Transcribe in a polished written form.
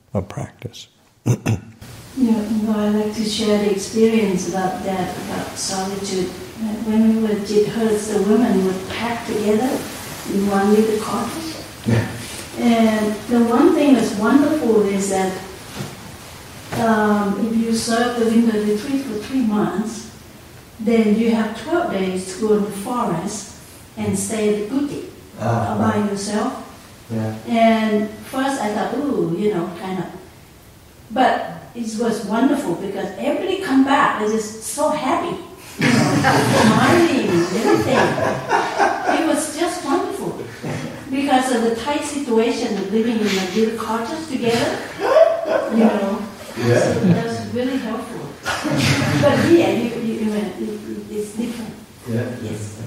of practice. I like to share the experience about that, about solitude. When we were at Jithurst, the women would pack together in one little cottage. Yeah. And the one thing that's wonderful is that if you serve the winter retreat for 3 months, then you have 12 days to go in the forest and stay at the kuti by yourself. Yeah. And first I thought, kind of. But it was wonderful because everybody come back, they're just so happy, smiling, everything. It was just wonderful. Because of the tight situation of living in a little cottage together, Yeah. So that's really helpful. But here, it's different. Yeah. Yes.